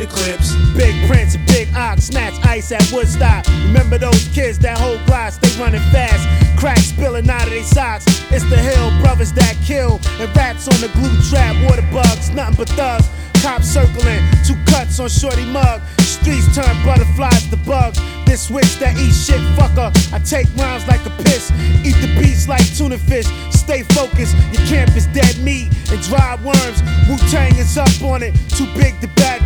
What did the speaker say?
the Crips. Big Prince and Big Ox snatch ice at Woodstock. Remember those kids that hold glass, they running fast. Crack spilling out of their socks. It's the Hill brothers that kill. And rats on the glue trap, water bugs, nothing but thugs. Cops circling, 2 cuts on shorty mug. Streets turn butterflies to bugs. This witch that eat shit, fucker. I take rounds like a piss. Eat the beats like tuna fish. Stay focused, your camp is dead meat and dry worms. Wu-Tang is up on it, too big to back